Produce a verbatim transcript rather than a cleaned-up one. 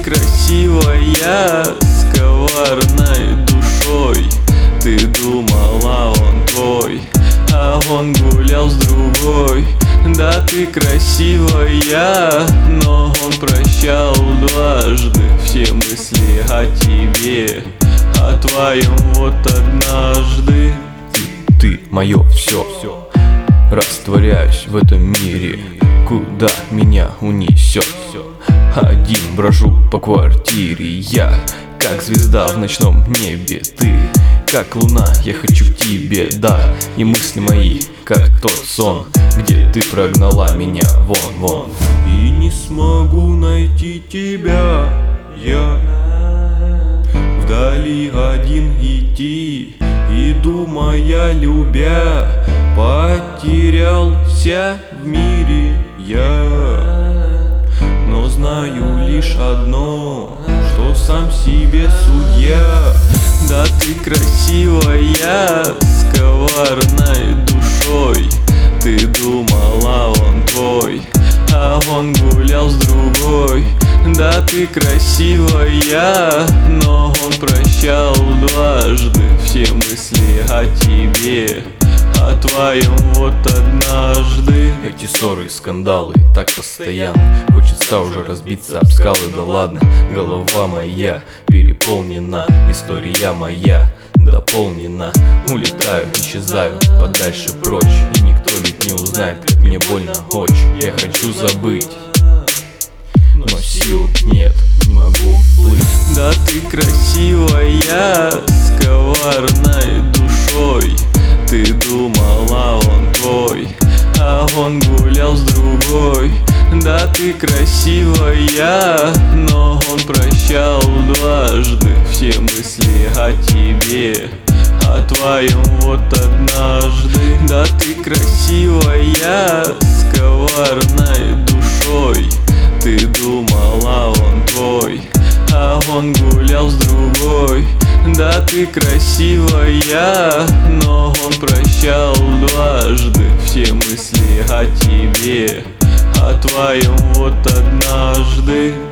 красивая, с коварной душой. Ты думала, он твой, а он гулял с другой. Да, ты красивая, но он прощал дважды все мысли о тебе, о твоем вот однажды. Ты, ты мое все, растворяюсь в этом мире, куда меня унесет. Один брожу по квартире я, как звезда в ночном небе. Ты, как луна, я хочу к тебе, да. И мысли мои, как тот сон, где ты прогнала меня вон, вон. И не смогу найти тебя я, вдали один идти, и думая, любя, потерялся в мире я. Но знаю лишь одно, что сам себе судья. Да, ты красивая, с коварной душой. Ты думала, он твой, а он гулял с другой. Да, ты красивая, но он прощал дважды все мысли о тебе, о твоем вот однажды. Эти ссоры и скандалы так постоянно, хочется уже разбиться об скалы, да ладно. Голова моя переполнена, история моя дополнена. Улетаю, исчезаю подальше прочь, и никто ведь не узнает, как мне больно очень. Я хочу забыть, но сил нет, не могу плыть. Да, ты красивая, с коварной душой. Ты думала, он твой, а он гулял с другой. Да, ты красивая, но он прощал дважды все мысли о тебе, о твоем вот однажды. Да, ты красивая, с коварной душой. Ты думала, он твой, а он гулял с другой. Да, ты красивая, но он прощал дважды все мысли о тебе, о твоем вот однажды.